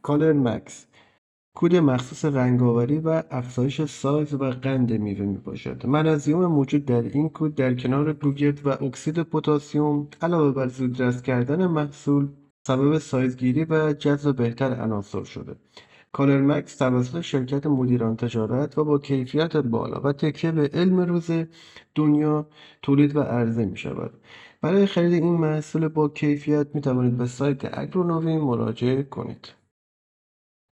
کالر مکس کود مخصوص رنگاوری و افزایش سایز و قند میوه میباشد. منیزیم موجود در این کود در کنار گوگرد و اکسید پتاسیم علاوه بر زودرس کردن محصول سبب سایزگیری و جذب بهتر عناصر شده. کالر مکس توسط شرکت مدیران تجارت و با کیفیت بالا و تکیه به علم روز دنیا تولید و عرضه می شود. برای خرید این محصول با کیفیت می توانید به سایت اگرونووی مراجعه کنید.